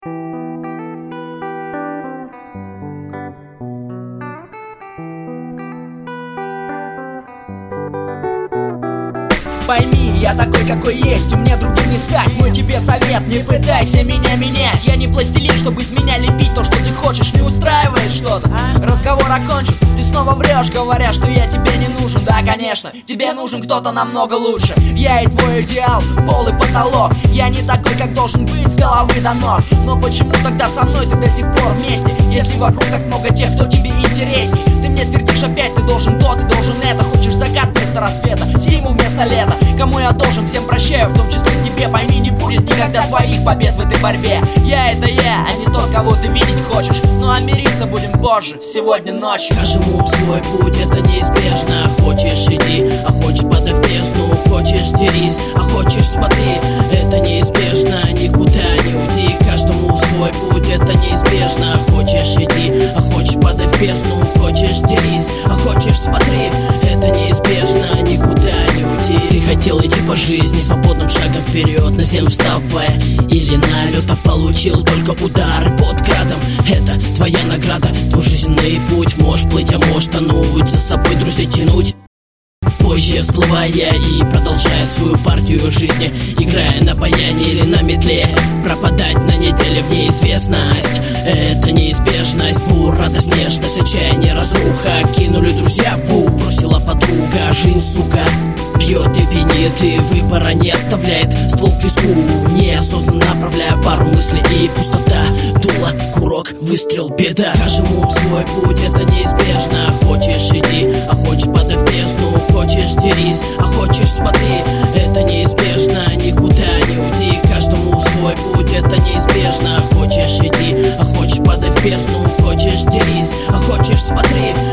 Пойми, я такой, какой есть, и мне другим не стать. Мой тебе совет, не пытайся меня менять. Я не пластилин, чтобы из меня лепить то, что ты хочешь. Не устраивает что-то, разговор окончен. Ты снова врешь, говоря, что я тебе не нужен. Да, конечно, тебе нужен кто-то намного лучше. Я и твой идеал, пол и потолок. Я не такой, как должен быть, с головы до ног. Но почему тогда со мной ты до сих пор вместе, если вокруг так много тех, кто тебе интересней? Ты мне твердишь опять, ты должен то, ты должен это. Хочешь закат вместо рассвета, зиму вместо лета. Кому я должен, всем прощаю, в том числе тебе. Пойми, не будет никогда твоих побед в этой борьбе. Я это я, а не тот, кого ты видеть хочешь. Ну а мириться будем позже, сегодня ночью. Каждому свой путь, это неизбежно. Хочешь иди, а хочешь падай в бездну. Хочешь дерись, а хочешь смотри. Это неизбежно, никуда не уйди. Каждому свой путь, это неизбежно. Хочешь иди, а хочешь падай в бездну. Хочешь дерись, а хочешь смотри. Это неизбежно, никуда не уйти. Ты хотел идти по жизни свободным шагом вперед, на землю вставая или на лед, а получил только удары под градом. Это твоя награда, твой жизненный путь. Можешь плыть, а можешь тонуть, за собой друзей тянуть. Позже всплывая и продолжая свою партию жизни, играя на баяне или на метле, пропадать на неделе в неизвестность. Это неизбежность, бур, радость, нежность, отчаяние, разруха. Кинули друзья, бросила подруга. Жизнь, сука, бьет и пенит, и выбора не оставляет. Ствол к виску, неосознанно направляя пару мыслей, и пустота. Дуло, курок, выстрел, беда. Каждому свой путь, это неизбежно. Хочешь иди, а хочешь падай в бездну. Хочешь дерись, а хочешь смотри. Это неизбежно, никуда не уйди. Каждому свой путь, это неизбежно. Хочешь иди, а хочешь падай в бездну. Хочешь дерись, а хочешь смотри.